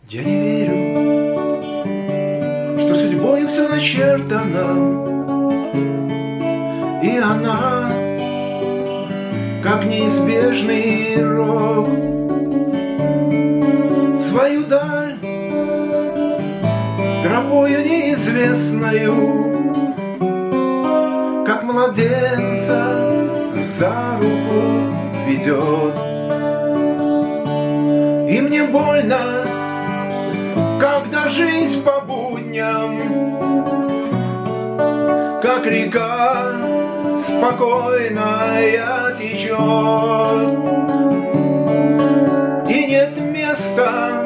Я не верю, что судьбой все начертано, и она, как неизбежный рок, свою даль тропою неизвестною, как младенца за руку ведет. И мне больно, когда жизнь по будням, как река спокойная течет, и нет места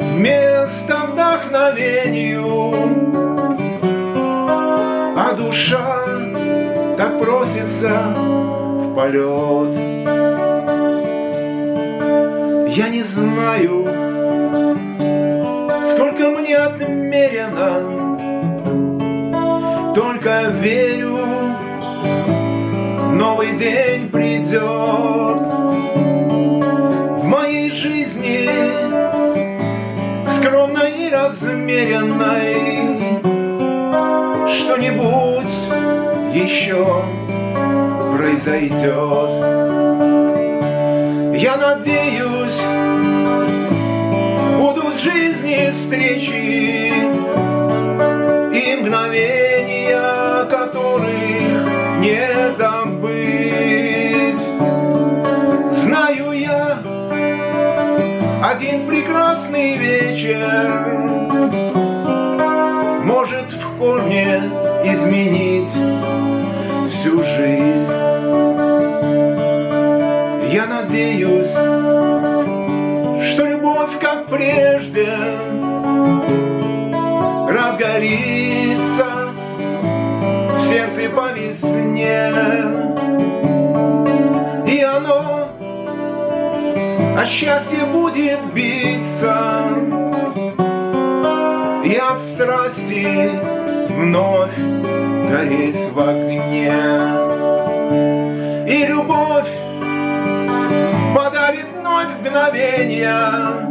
вдохновению, а душа так просится в полет. Я не знаю, сколько мне отмерено, только верю, новый день придет. В моей жизни, скромной и размеренной, что-нибудь еще произойдет. Я надеюсь, будут в жизни встречи и мгновения, которых не забыть. Знаю я, один прекрасный вечер может в корне изменить всю жизнь. Я надеюсь, что любовь, как прежде, разгорится в сердце по весне, и оно от счастья будет биться, и от страсти вновь гореть в огне. И любовь подарит вновь мгновения,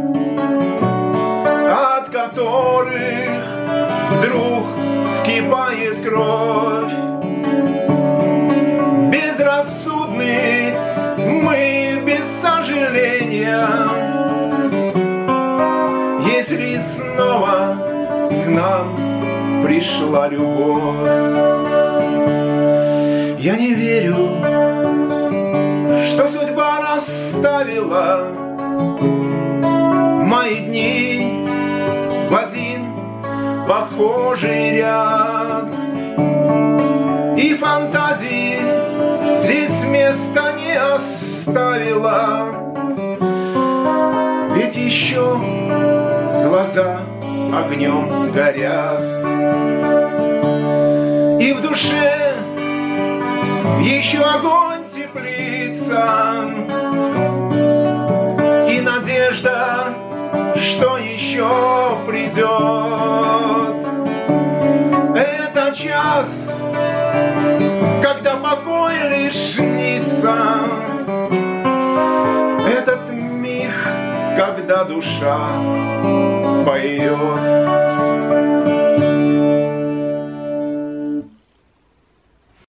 от которых вдруг вскипает кровь. Безрассудны мы без сожаления, если снова к нам пришла любовь. Я не верю, что судьба расставила мои дни в один похожий ряд, и фантазии здесь места не оставила, ведь еще глаза огнем горят, и в душе еще огонь теплится, и надежда, что еще придет. Это час, когда покой лишь снится, этот миг, когда душа поет.